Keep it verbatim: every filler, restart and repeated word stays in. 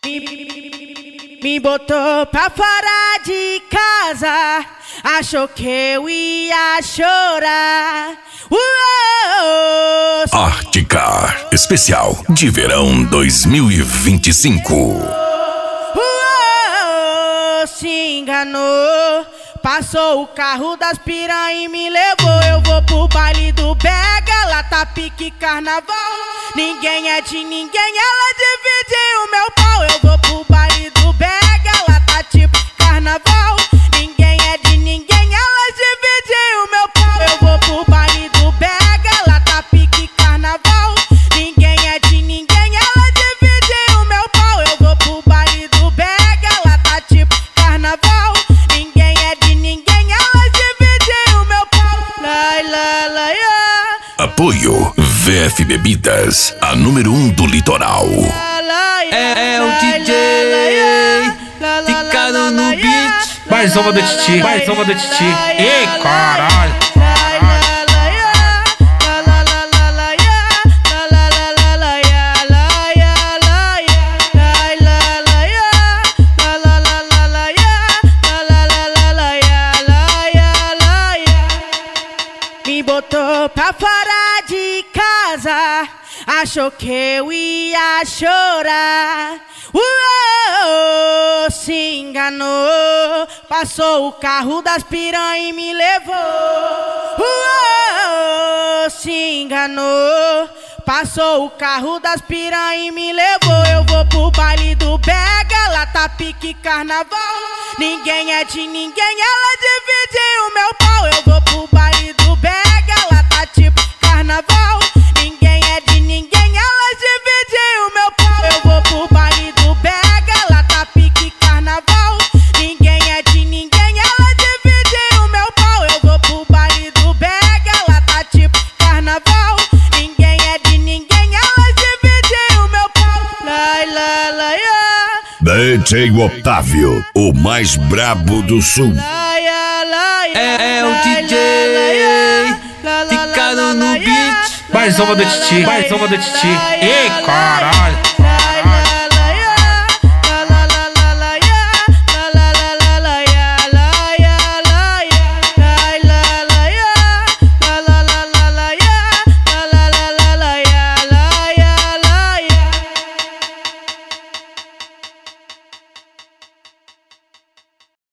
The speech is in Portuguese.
Me, me botou pra fora de casa, achou que eu ia chorar. Uou, Artecar Especial de Verão dois mil e vinte e cinco. Uou, se enganou, passou o carro das piranha e me levou. Eu vou pro baile do Bega, lá tá pique carnaval. Ninguém é de ninguém, ela divide o meu pau. Eu vou pro baile do Bega, lá tá tipo carnaval. Ninguém é de ninguém, ela divide o meu pau. Eu vou pro baile do Bega, lá tá pique carnaval. Ninguém é de ninguém, ela divide o meu pau. Eu vou pro baile do Bega, lá tá tipo carnaval. Ninguém é de ninguém, ela divide o meu pau. Lai, lai, lai, ah. Apoio V F Bebidas, a número um do litoral. É, é o D J ficando no beat. Mais uma do Titi, mais uma do Titi. Ei, caralho. Me botou pra fora de casa, achou que eu ia chorar. Uou, se enganou, passou o carro das piranha e me levou. Uou, se enganou, passou o carro das piranha e me levou. Eu vou pro baile do Bega, lá tá pique carnaval. Ninguém é de ninguém, ela divide o meu pau. Eu vou pro baile do Bega, lá tá tipo carnaval. Ninguém é de ninguém, ela divide o meu pau. Eu vou pro baile do Bega, lá tá pique carnaval. Ninguém é de ninguém, ela divide o meu pau. Eu vou pro baile do Bega, lá tá tipo carnaval. Ninguém é de ninguém, ela divide o meu pau. Lai, lai, lai, ah. D J Otávio, o mais brabo do sul. É, é o D J ficando no beat. Mais uma do Titi, mais uma do Titi. Ei, caralho.